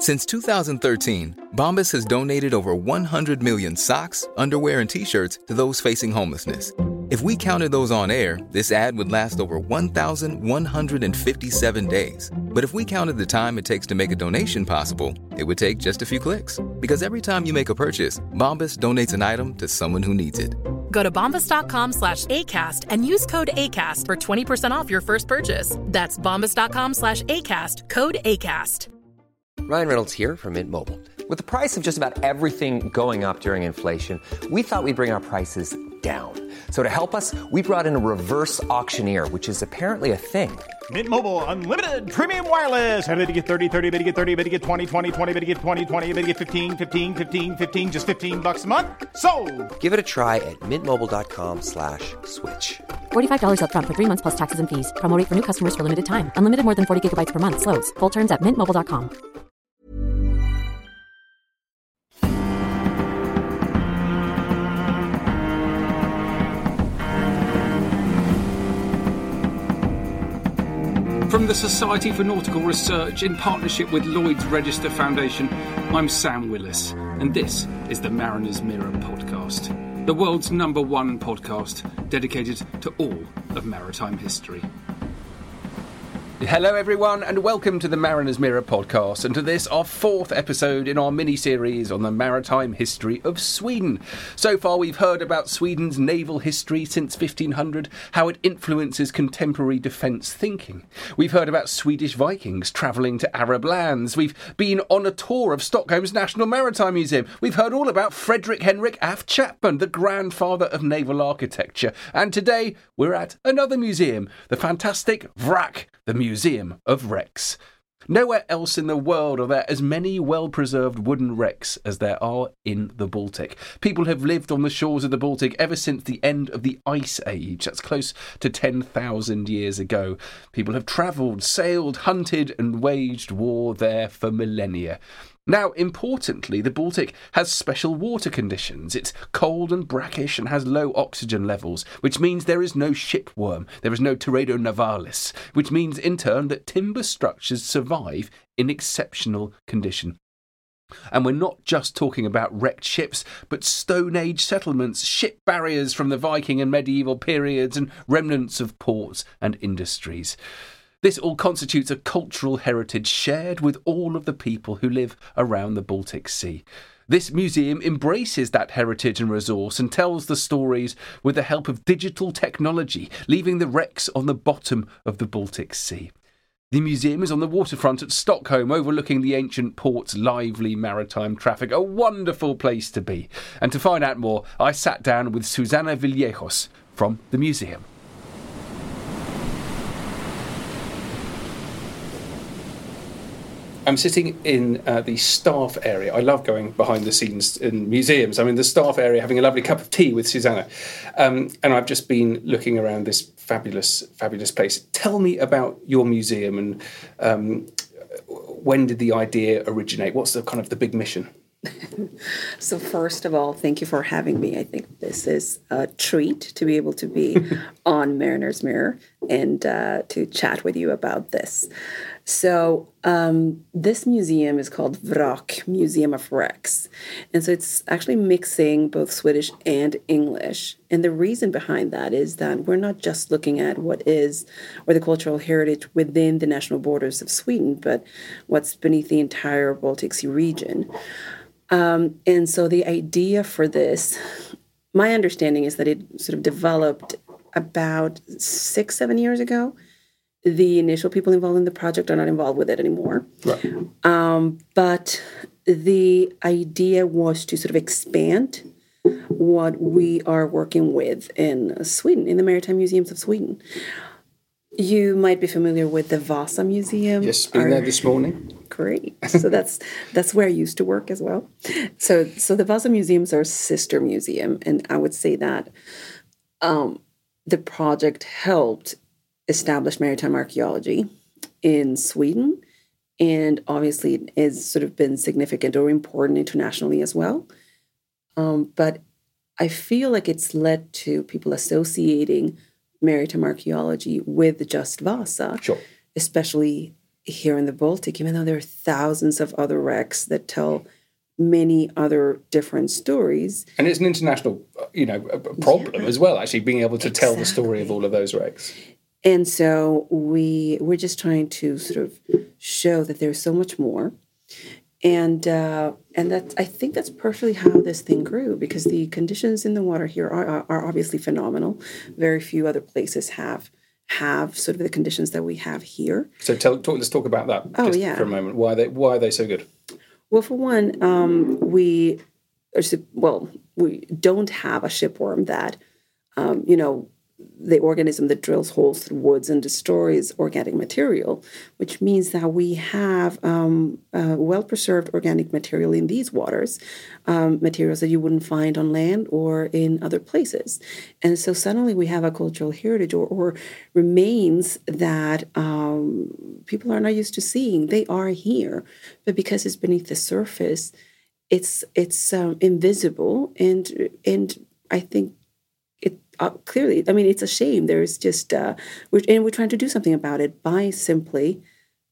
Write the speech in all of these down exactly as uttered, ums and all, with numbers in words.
Since two thousand thirteen, Bombas has donated over one hundred million socks, underwear, and T-shirts to those facing homelessness. If we counted those on air, this ad would last over one thousand one hundred fifty-seven days. But if we counted the time it takes to make a donation possible, it would take just a few clicks. Because every time you make a purchase, Bombas donates an item to someone who needs it. Go to bombas.com slash ACAST and use code ACAST for twenty percent off your first purchase. That's bombas.com slash ACAST, code ACAST. Ryan Reynolds here from Mint Mobile. With the price of just about everything going up during inflation, we thought we'd bring our prices down. So to help us, we brought in a reverse auctioneer, which is apparently a thing. Mint Mobile Unlimited Premium Wireless. How to get thirty, thirty, how to get thirty, how to get twenty, twenty, twenty, how to get twenty, twenty, how to get fifteen, fifteen, fifteen, fifteen, just fifteen bucks a month? Sold! Give it a try at mintmobile.com slash switch. forty-five dollars up front for three months plus taxes and fees. Promo rate for new customers for limited time. Unlimited more than forty gigabytes per month. Slows full terms at mint mobile dot com. From the Society for Nautical Research in partnership with Lloyd's Register Foundation, I'm Sam Willis, and this is the Mariner's Mirror podcast, the world's number one podcast dedicated to all of maritime history. Hello everyone and welcome to the Mariner's Mirror podcast and to this, our fourth episode in our mini-series on the maritime history of Sweden. So far we've heard about Sweden's naval history since fifteen hundred, how it influences contemporary defence thinking. We've heard about Swedish Vikings travelling to Arab lands. We've been on a tour of Stockholm's National Maritime Museum. We've heard all about Frederick Henrik af Chapman, the grandfather of naval architecture. And today we're at another museum, the fantastic Wrack, the Museum of Wrecks. Nowhere else in the world are there as many well-preserved wooden wrecks as there are in the Baltic. People have lived on the shores of the Baltic ever since the end of the Ice Age. That's close to ten thousand years ago. People have travelled, sailed, hunted and waged war there for millennia. Now, importantly, the Baltic has special water conditions. It's cold and brackish and has low oxygen levels, which means there is no shipworm, there is no Teredo navalis, which means, in turn, that timber structures survive in exceptional condition. And we're not just talking about wrecked ships, but Stone Age settlements, ship barriers from the Viking and medieval periods, and remnants of ports and industries. This all constitutes a cultural heritage shared with all of the people who live around the Baltic Sea. This museum embraces that heritage and resource and tells the stories with the help of digital technology, leaving the wrecks on the bottom of the Baltic Sea. The museum is on the waterfront at Stockholm, overlooking the ancient port's lively maritime traffic. A wonderful place to be. And to find out more, I sat down with Susana Villejos from the museum. I'm sitting in uh, the staff area. I love going behind the scenes in museums. I'm in the staff area having a lovely cup of tea with Susana. Um, and I've just been looking around this fabulous, fabulous place. Tell me about your museum and um, when did the idea originate? What's the kind of the big mission? So first of all, thank you for having me. I think this is a treat to be able to be on Mariner's Mirror and uh, to chat with you about this. So um, this museum is called Wrack, Museum of Wrecks. And so it's actually mixing both Swedish and English. And the reason behind that is that we're not just looking at what is, or the cultural heritage within the national borders of Sweden, but what's beneath the entire Baltic Sea region. Um, and so the idea for this, my understanding is that it sort of developed about six, seven years ago. The initial people involved in the project are not involved with it anymore. Right. Um, but the idea was to sort of expand what we are working with in Sweden, in the Maritime Museums of Sweden. You might be familiar with the Vasa Museum. Yes, been there this morning. Great. So that's that's where I used to work as well. So so the Vasa Museums are a sister museum, and I would say that um, the project helped establish maritime archaeology in Sweden, and obviously it has sort of been significant or important internationally as well. Um, but I feel like it's led to people associating maritime archaeology with just Vasa, sure. especially here in the Baltic, even though there are thousands of other wrecks that tell many other different stories. And it's an international, you know, problem yeah. as well, actually being able to exactly. tell the story of all of those wrecks. And so we, we're just trying to sort of show that there's so much more. And uh, and that I think that's partially how this thing grew, because the conditions in the water here are, are, are obviously phenomenal. Very few other places have have sort of the conditions that we have here. So tell, talk, let's talk about that oh, just yeah. for a moment. Why are they why are they so good? Well, for one, um, we well we don't have a shipworm that um, you know. the organism that drills holes through woods and destroys organic material, which means that we have um, uh, well-preserved organic material in these waters, um, materials that you wouldn't find on land or in other places. And so suddenly we have a cultural heritage or, or remains that um, people are not used to seeing. They are here, but because it's beneath the surface, it's it's um, invisible, and and I think it uh, clearly, I mean, it's a shame. There's just, uh, we're, and we're trying to do something about it by simply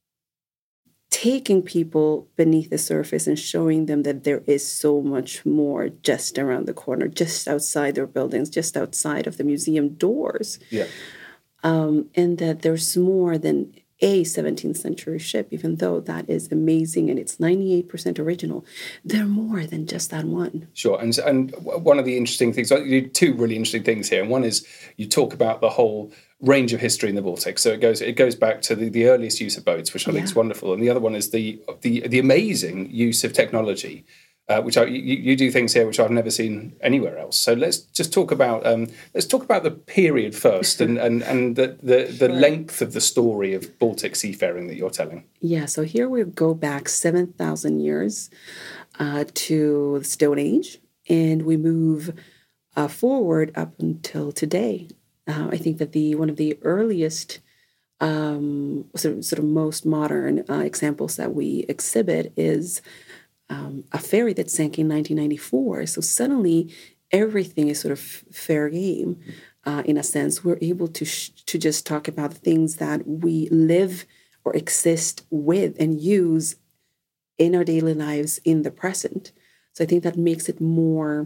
taking people beneath the surface and showing them that there is so much more just around the corner, just outside their buildings, just outside of the museum doors. Yeah. Um, and that there's more than a seventeenth century ship, even though that is amazing and it's ninety-eight percent original. They're more than just that one. Sure. And and one of the interesting things, you do two really interesting things here. And one is you talk about the whole range of history in the Baltic. So it goes it goes back to the, the earliest use of boats, which I think yeah. is wonderful. And the other one is the the, the amazing use of technology. Uh, which I, you, you do things here which I've never seen anywhere else. So let's just talk about um, let's talk about the period first, and and and the the, the sure. length of the story of Baltic seafaring that you're telling. Yeah. So here we go back seven thousand years uh, to the Stone Age, and we move uh, forward up until today. Uh, I think that the one of the earliest, um, sort of, sort of most modern uh, examples that we exhibit is. Um, a ferry that sank in nineteen ninety-four. So suddenly everything is sort of fair game uh, in a sense. We're able to sh- to just talk about things that we live or exist with and use in our daily lives in the present. So I think that makes it more,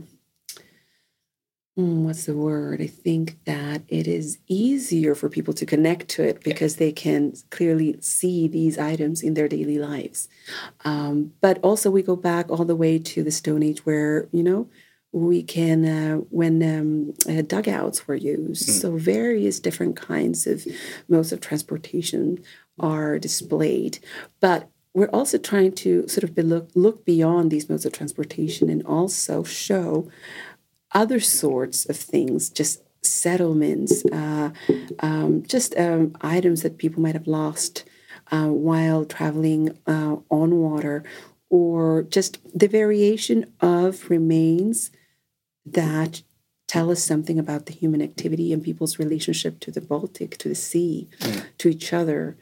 mm, what's the word? I think that it is easier for people to connect to it because they can clearly see these items in their daily lives. Um, but also we go back all the way to the Stone Age where, you know, we can, uh, when um, uh, dugouts were used. Mm. So various different kinds of modes of transportation are displayed. But we're also trying to sort of be look, look beyond these modes of transportation and also show other sorts of things, just settlements, uh, um, just um, items that people might have lost uh, while traveling uh, on water, or just the variation of remains that tell us something about the human activity and people's relationship to the Baltic, to the sea, mm. to each other.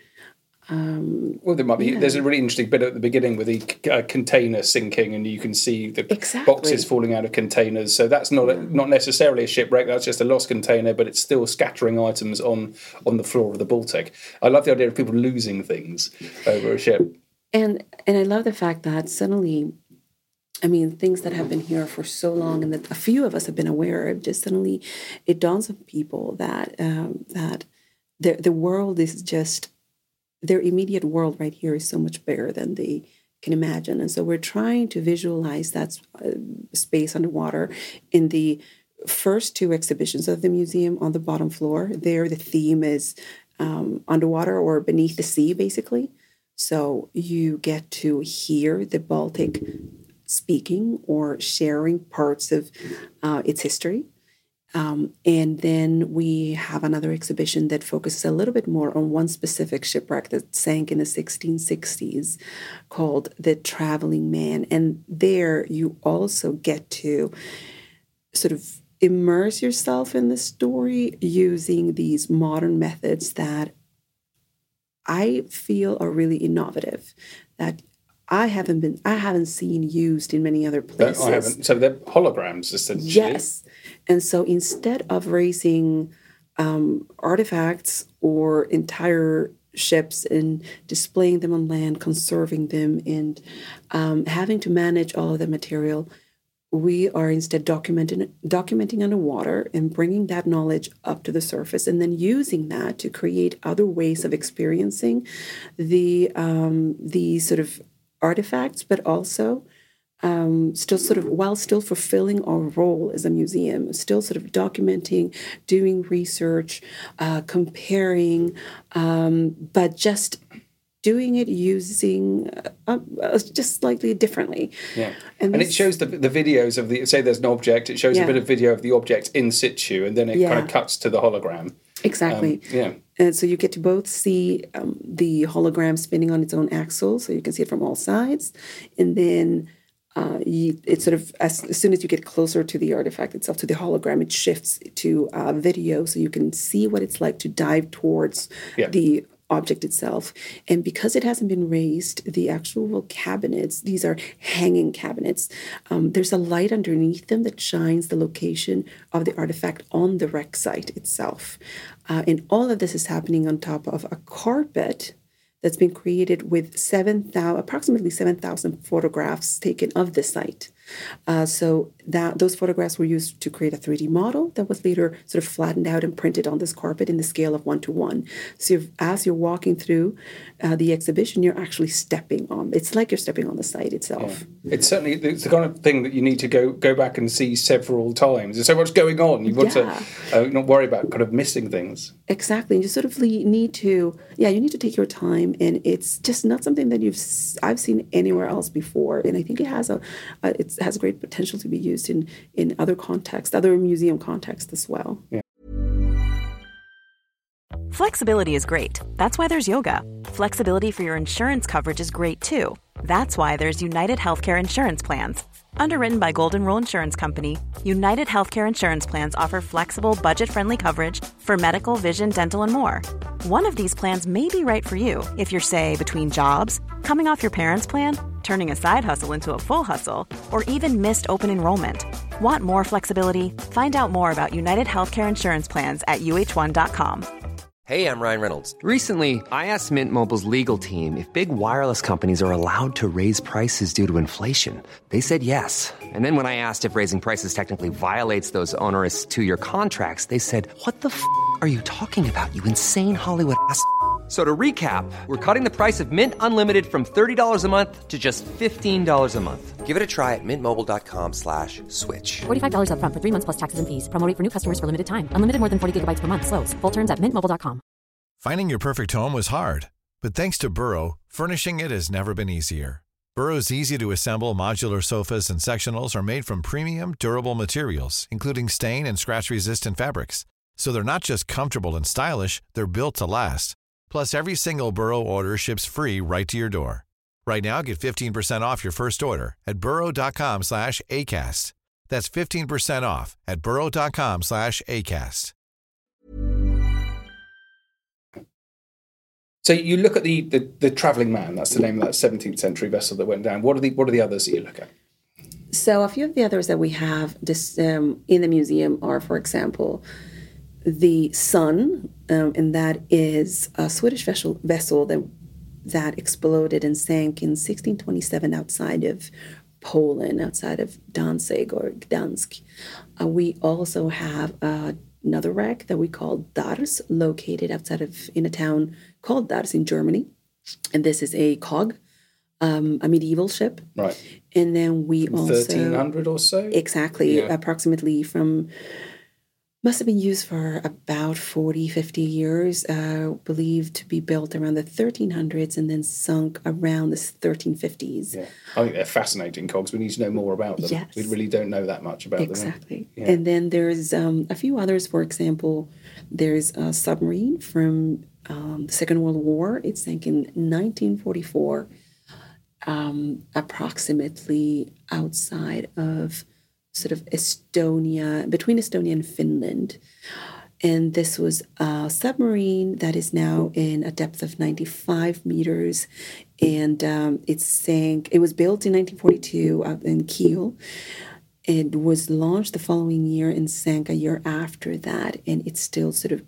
Um, well, there might be. Yeah. There's a really interesting bit at the beginning with the uh, container sinking, and you can see the exactly. boxes falling out of containers. So that's not a, not necessarily a shipwreck. That's just a lost container, but it's still scattering items on on the floor of the Baltic. I love the idea of people losing things over a ship. And and I love the fact that suddenly, I mean, things that have been here for so long and that a few of us have been aware of, just suddenly it dawns on people that um, that the the world is just. Their immediate world right here is so much bigger than they can imagine. And so we're trying to visualize that uh, space underwater in the first two exhibitions of the museum on the bottom floor. There, the theme is um, underwater or beneath the sea, basically. So you get to hear the Baltic speaking or sharing parts of uh, its history. Um, and then we have another exhibition that focuses a little bit more on one specific shipwreck that sank in the sixteen sixties called The Traveling Man. And there you also get to sort of immerse yourself in the story using these modern methods that I feel are really innovative, that I haven't been, I haven't seen used in many other places. I haven't. So they're holograms, essentially. Yes. And so instead of raising um, artifacts or entire ships and displaying them on land, conserving them, and um, having to manage all of the material. We are instead documenting documenting underwater and bringing that knowledge up to the surface, and then using that to create other ways of experiencing the um, the sort of artifacts, but also um, still sort of while still fulfilling our role as a museum, still sort of documenting, doing research, uh, comparing, um, but just doing it using uh, uh, just slightly differently. Yeah. And, And this, it shows the the videos of the, say there's an object, it shows Yeah. a bit of video of the object in situ, and then it Yeah. kind of cuts to the hologram. Exactly. Um, yeah. And so you get to both see um, the hologram spinning on its own axle, so you can see it from all sides. And then uh, you, it sort of, as, as soon as you get closer to the artifact itself, to the hologram, it shifts to uh, video, so you can see what it's like to dive towards Yeah. the object itself. And because it hasn't been raised, the actual cabinets, these are hanging cabinets, um, there's a light underneath them that shines the location of the artifact on the wreck site itself. Uh, and all of this is happening on top of a carpet that's been created with seven thousand, approximately seven thousand photographs taken of the site. Uh, so that those photographs were used to create a three D model that was later sort of flattened out and printed on this carpet in the scale of one to one. So you're, as you're walking through uh, the exhibition, you're actually stepping on. It's like you're stepping on the site itself. Yeah. It's certainly it's the kind of thing that you need to go go back and see several times. There's so much going on. You want Yeah. to uh, not worry about kind of missing things. Exactly. And you sort of le- need to, yeah, you need to take your time, and it's just not something that you've s- I've seen anywhere else before. And I think it has a, uh, it has great potential to be used in in other contexts, other museum contexts as well. Yeah. Flexibility is great. That's why there's yoga. Flexibility for your insurance coverage is great too. That's why there's United Healthcare Insurance Plans. Underwritten by Golden Rule Insurance Company, United Healthcare Insurance Plans offer flexible, budget-friendly coverage for medical, vision, dental, and more. One of these plans may be right for you if you're, say, between jobs, coming off your parents' plan, turning a side hustle into a full hustle, or even missed open enrollment. Want more flexibility? Find out more about United Healthcare Insurance Plans at U H one dot com. Hey, I'm Ryan Reynolds. Recently, I asked Mint Mobile's legal team if big wireless companies are allowed to raise prices due to inflation. They said yes. And then when I asked if raising prices technically violates those onerous two-year contracts, they said, "What the f*** are you talking about, you insane Hollywood ass f- So to recap, we're cutting the price of Mint Unlimited from thirty dollars a month to just fifteen dollars a month. Give it a try at mintmobile.com slash switch. forty-five dollars up front for three months plus taxes and fees. Promo rate for new customers for limited time. Unlimited more than forty gigabytes per month. Slows full terms at mint mobile dot com. Finding your perfect home was hard, but thanks to Burrow, furnishing it has never been easier. Burrow's easy-to-assemble modular sofas and sectionals are made from premium, durable materials, including stain and scratch-resistant fabrics. So they're not just comfortable and stylish, they're built to last. Plus, every single Burrow order ships free right to your door. Right now, get fifteen percent off your first order at burrow.com slash ACAST. That's fifteen percent off at burrow.com slash ACAST. So you look at the, the, the Travelling Man, that's the name of that seventeenth century vessel that went down. What are the what are the others that you look at? So a few of the others that we have this, um, in the museum are, for example, the Sun, um, and that is a Swedish vessel, vessel that that exploded and sank in sixteen twenty-seven outside of Poland, outside of Danzig or Gdansk. Uh, we also have uh, another wreck that we call Dars, located outside of in a town called Dars in Germany, and this is a cog, um, a medieval ship. Right. And then we from also thirteen hundred or so. Exactly, yeah. approximately from. Must have been used for about forty, fifty years, uh, believed to be built around the thirteen hundreds and then sunk around the thirteen fifties. Yeah. I think they're fascinating cogs. We need to know more about them. Yes. We really don't know that much about exactly. them. Exactly. Yeah. And then there's um, a few others. For example, there's a submarine from um, the Second World War. It sank in nineteen forty-four, um, approximately outside of sort of Estonia, between Estonia and Finland. And this was a submarine that is now in a depth of ninety-five meters. And um, it sank, it was built in nineteen forty-two out in Kiel. It was launched the following year and sank a year after that. And it's still sort of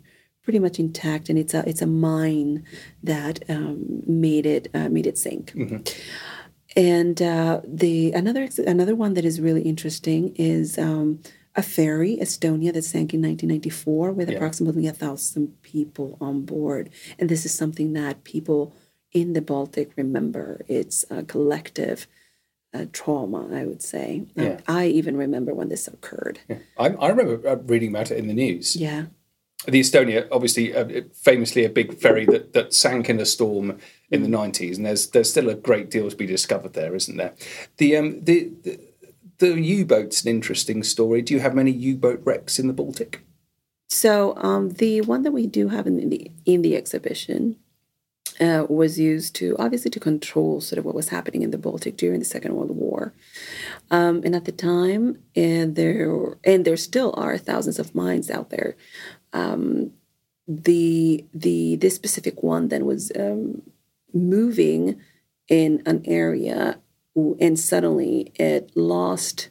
pretty much intact, and it's a it's a mine that um, made it uh, made it sink. Mm-hmm. And uh, the another another one that is really interesting is um, a ferry, Estonia, that sank in nineteen ninety-four with yeah. approximately a thousand people on board. And this is something that people in the Baltic remember. It's a collective uh, trauma, I would say. Yeah. Um, I even remember when this occurred. Yeah. I, I remember uh, reading about it in the news. Yeah. The Estonia, obviously, uh, famously a big ferry that, that sank in a storm in the nineties, and there's there's still a great deal to be discovered there, isn't there? The um the the, the U-boat's an interesting story. Do you have many U-boat wrecks in the Baltic? So um, the one that we do have in the in the exhibition uh, was used to obviously to control sort of what was happening in the Baltic during the Second World War, um, and at the time, and there and there still are thousands of mines out there. Um, the the this specific one then was um, moving in an area, and suddenly it lost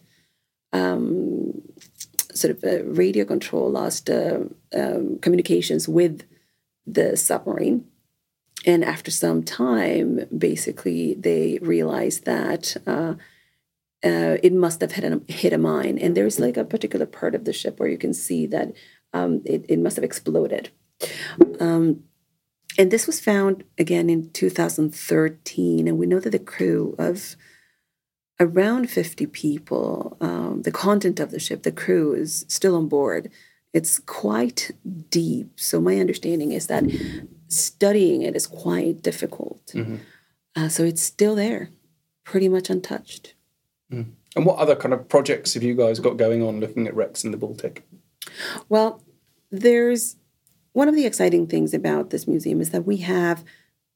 um, sort of a radio control, lost uh, um, communications with the submarine. And after some time, basically, they realized that uh, uh, it must have hit a, hit a mine. And there's like a particular part of the ship where you can see that um, it, it must have exploded. Um, and this was found again in two thousand thirteen. And we know that the crew of around fifty people, um, the content of the ship, the crew is still on board. It's quite deep. So my understanding is that studying it is quite difficult. Mm-hmm. Uh, so it's still there, pretty much untouched. Mm. And what other kind of projects have you guys got going on looking at wrecks in the Baltic? Well, there's one of the exciting things about this museum is that we have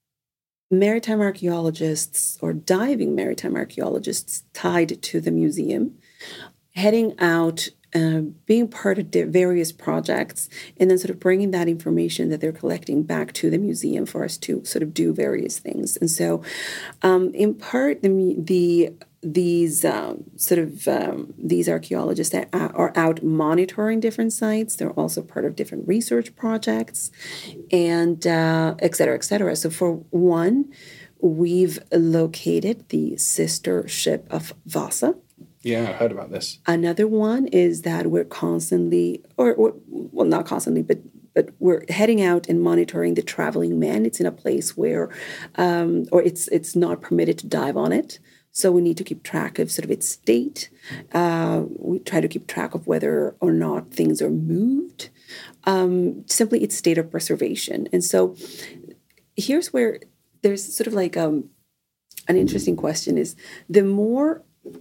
maritime archaeologists or diving maritime archaeologists tied to the museum, heading out, uh, being part of various projects, and then sort of bringing that information that they're collecting back to the museum for us to sort of do various things. And so, um, in part, the, the these um, sort of um, these archaeologists that are out monitoring different sites. They're also part of different research projects, and uh, et cetera, et cetera. So for one, we've located the sister ship of Vasa. Yeah, I heard about this. Another one is that we're constantly, or, or well, not constantly, but but we're heading out and monitoring the Traveling Man. It's in a place where, um, or it's it's not permitted to dive on it. So we need to keep track of sort of its state. Uh, we try to keep track of whether or not things are moved. Um, simply its state of preservation. And so here's where there's sort of like um, an interesting question is the more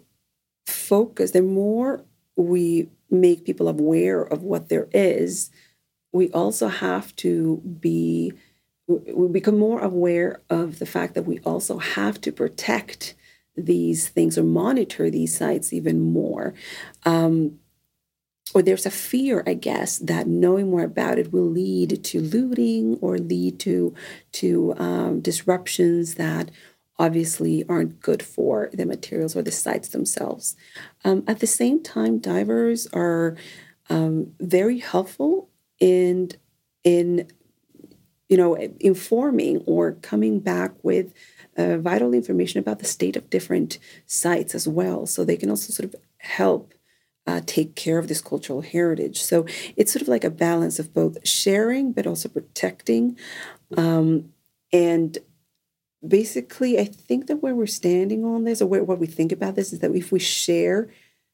focus, the more we make people aware of what there is, we also have to be, we become more aware of the fact that we also have to protect these things or monitor these sites even more. Um, or there's a fear, I guess, that knowing more about it will lead to looting or lead to, to um, disruptions that obviously aren't good for the materials or the sites themselves. Um, at the same time, divers are um, very helpful in, in, you know, informing or coming back with uh, vital information about the state of different sites as well. So they can also sort of help uh, take care of this cultural heritage. So it's sort of like a balance of both sharing but also protecting. Um, and basically, I think that where we're standing on this, or where, what we think about this, is that if we share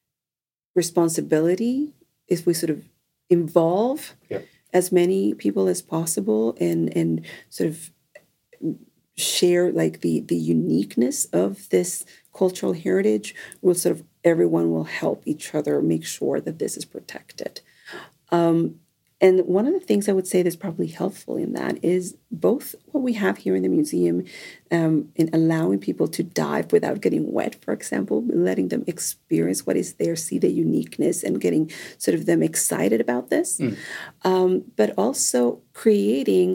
responsibility, if we sort of involve yeah. as many people as possible and and sort of share like the the uniqueness of this cultural heritage, will sort of everyone will help each other make sure that this is protected. Um, And one of the things I would say that's probably helpful in that is both what we have here in the museum um, in allowing people to dive without getting wet, for example, letting them experience what is there, see the uniqueness, and getting sort of them excited about this. Mm. Um, but also creating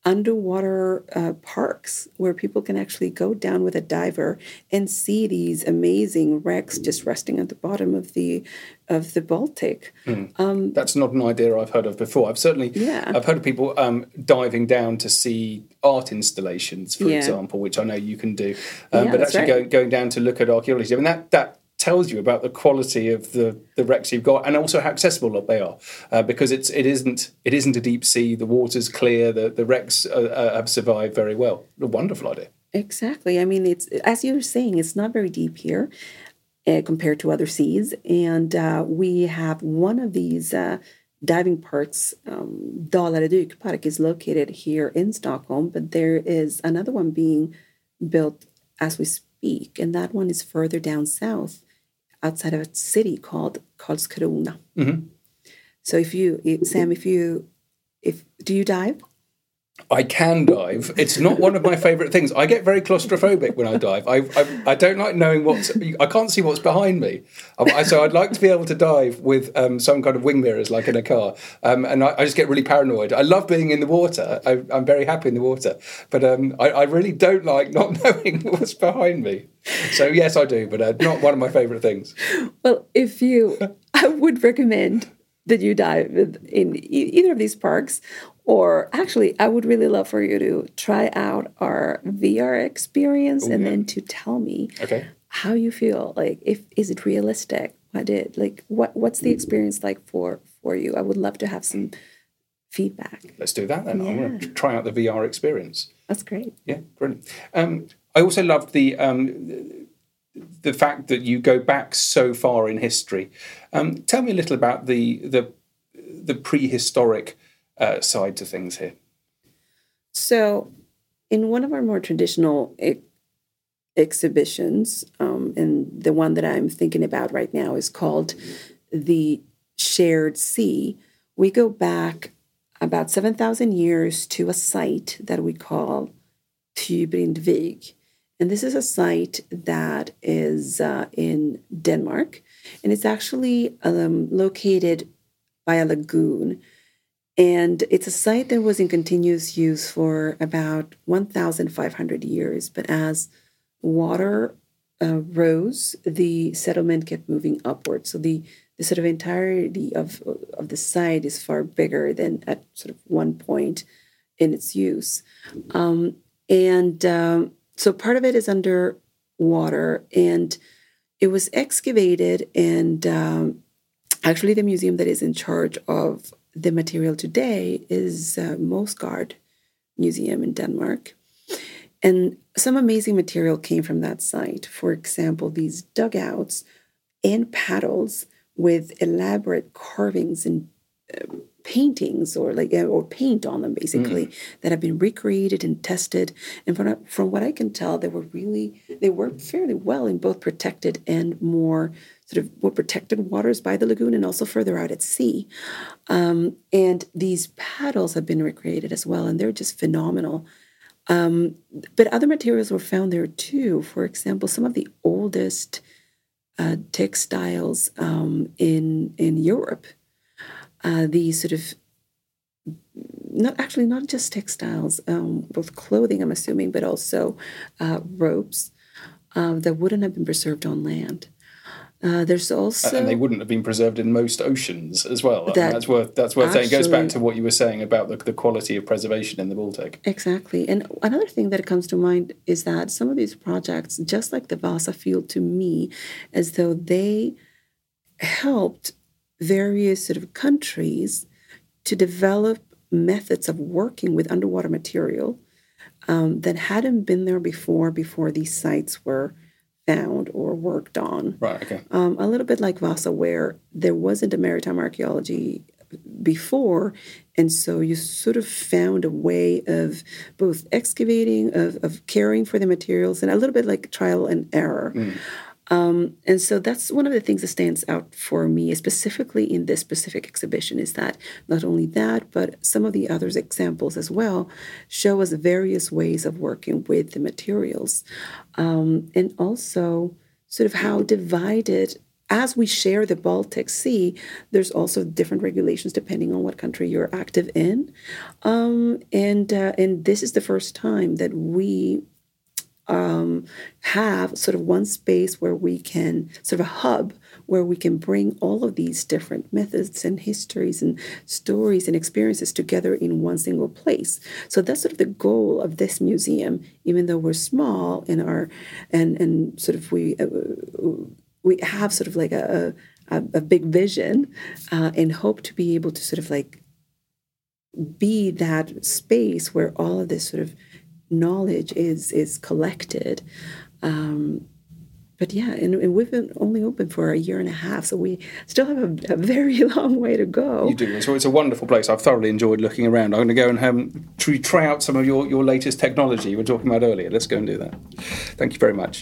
underwater uh, parks where people can actually go down with a diver and see these amazing wrecks just resting at the bottom of the of the Baltic. Mm. Um, That's not an idea I've heard of before. I've certainly Yeah. I've heard of people um, diving down to see art installations, for Yeah. example, which I know you can do. Um, Yeah, but that's actually right. going going down to look at archaeology, I mean that that tells you about the quality of the, the wrecks you've got, and also how accessible they are, uh, because it's it isn't it isn't a deep sea. The water's clear. The the wrecks uh, uh, have survived very well. A wonderful idea. Exactly. I mean, it's as you were saying, it's not very deep here uh, compared to other seas, and uh, we have one of these uh, diving parks. Um, Dalarö Dykpark is located here in Stockholm, but there is another one being built as we speak, and that one is further down south, outside of a city called Karlskrona. Mm-hmm. So, if you, Sam, if you, if do you dive? I can dive. It's not one of my favourite things. I get very claustrophobic when I dive. I, I I don't like knowing what's. I can't see what's behind me. I, so I'd like to be able to dive with um, some kind of wing mirrors, like in a car. Um, and I, I just get really paranoid. I love being in the water. I, I'm very happy in the water, but um, I, I really don't like not knowing what's behind me. So yes, I do, but uh, not one of my favourite things. Well, if you, I would recommend that you dive in e- either of these parks. Or actually, I would really love for you to try out our V R experience Ooh, and yeah. then to tell me Okay. how you feel. Like, if is it realistic? What did like what what's the experience like for for you? I would love to have some feedback. Let's do that then. Yeah. I'm going to try out the V R experience. That's great. Yeah, brilliant. Um, I also loved the um, the fact that you go back so far in history. Um, tell me a little about the the the prehistoric uh, side to things here. So, in one of our more traditional e- exhibitions, um, and the one that I'm thinking about right now is called the Shared Sea. We go back about seven thousand years to a site that we call Tybrindvig. And this is a site that is uh, in Denmark, and it's actually um, located by a lagoon. And it's a site that was in continuous use for about one thousand five hundred years. But as water uh, rose, the settlement kept moving upward. So the, the sort of entirety of, of the site is far bigger than at sort of one point in its use. Um, and um, so part of it is under water, and it was excavated, and um, actually the museum that is in charge of the material today is uh, Mosgard Museum in Denmark. And some amazing material came from that site. For example, these dugouts and paddles with elaborate carvings and uh, paintings or like uh, or paint on them, basically, mm. that have been recreated and tested. And from, from what I can tell, they were really, they worked fairly well in both protected and more sort of more protected waters by the lagoon and also further out at sea. Um, and these paddles have been recreated as well, and they're just phenomenal. Um, but other materials were found there too. For example, some of the oldest uh, textiles um, in in Europe. Uh, these sort of not actually not just textiles, um, both clothing, I'm assuming, but also uh, ropes uh, that wouldn't have been preserved on land. Uh, there's also, and they wouldn't have been preserved in most oceans as well. That I mean, that's worth that's worth saying. It goes back actually- to what you were saying about the, the quality of preservation in the Baltic. Exactly. And another thing that comes to mind is that some of these projects, just like the Vasa, feel to me as though they helped various sort of countries to develop methods of working with underwater material um, that hadn't been there before, before these sites were found or worked on. Right, okay. Um, a little bit like Vasa, where there wasn't a maritime archaeology before, and so you sort of found a way of both excavating, of, of caring for the materials, and a little bit like trial and error. Mm. Um, and so that's one of the things that stands out for me, specifically in this specific exhibition, is that not only that, but some of the other examples as well show us various ways of working with the materials. Um, and also sort of how divided as we share the Baltic Sea, there's also different regulations depending on what country you're active in. Um, and uh, and this is the first time that we um, have sort of one space where we can, sort of a hub, where we can bring all of these different methods and histories and stories and experiences together in one single place. So that's sort of the goal of this museum, even though we're small in our, and, and sort of we, uh, we have sort of like a, a, a big vision uh, and hope to be able to sort of like be that space where all of this sort of knowledge is is collected. Um, but yeah, and, and we've been only open for a year and a half, so we still have a, a very long way to go. You do. So it's a wonderful place. I've thoroughly enjoyed looking around. I'm going to go and um, try, try out some of your, your latest technology you were talking about earlier. Let's go and do that. Thank you very much.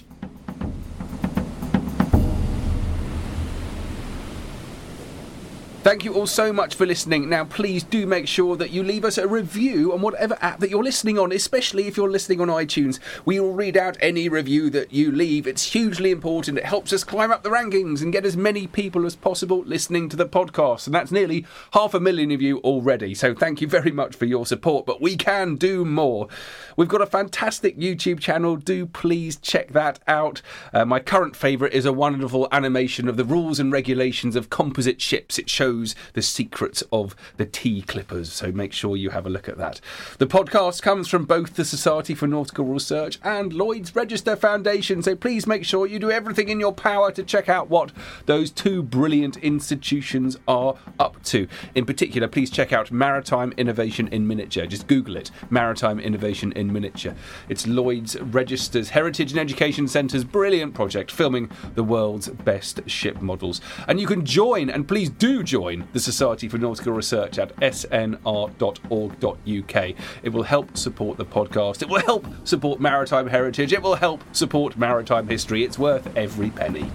Thank you all so much for listening. Now, please do make sure that you leave us a review on whatever app that you're listening on, especially if you're listening on iTunes. We will read out any review that you leave. It's hugely important. It helps us climb up the rankings and get as many people as possible listening to the podcast. And that's nearly half a million of you already. So thank you very much for your support. But we can do more. We've got a fantastic YouTube channel. Do please check that out. Uh, my current favourite is a wonderful animation of the rules and regulations of composite ships. It shows the secrets of the tea clippers, so make sure you have a look at that. The podcast comes from both the Society for Nautical Research and Lloyd's Register Foundation, so please make sure you do everything in your power to check out what those two brilliant institutions are up to. In particular, please check out Maritime Innovation in Miniature. Just Google it, Maritime Innovation in Miniature. It's Lloyd's Register's Heritage and Education Centre's brilliant project filming the world's best ship models. And you can join, and please do join, the Society for Nautical Research at s n r dot org dot u k. It will help support the podcast. It will help support maritime heritage. It will help support maritime history. It's worth every penny.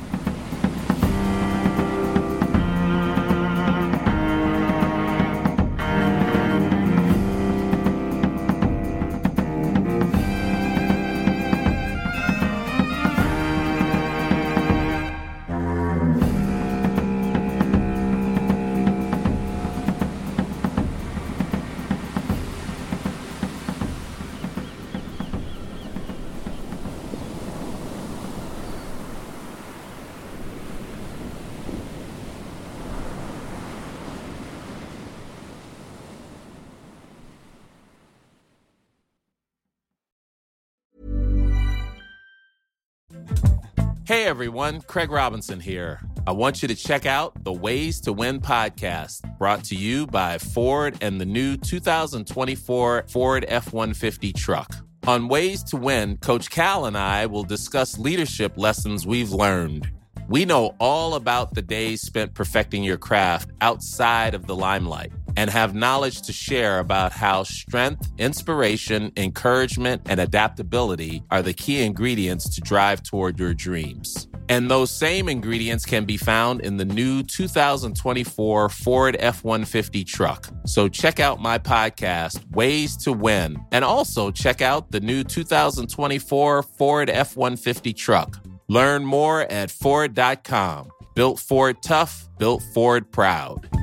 Hey everyone, Craig Robinson here. I want you to check out the Ways to Win podcast, brought to you by Ford and the new two thousand twenty-four Ford F one fifty truck. On Ways to Win, Coach Cal and I will discuss leadership lessons we've learned. We know all about the days spent perfecting your craft outside of the limelight and have knowledge to share about how strength, inspiration, encouragement, and adaptability are the key ingredients to drive toward your dreams. And those same ingredients can be found in the new two thousand twenty-four Ford F one fifty truck. So check out my podcast, Ways to Win, and also check out the new two thousand twenty-four Ford F one fifty truck. Learn more at Ford dot com. Built Ford tough, built Ford proud.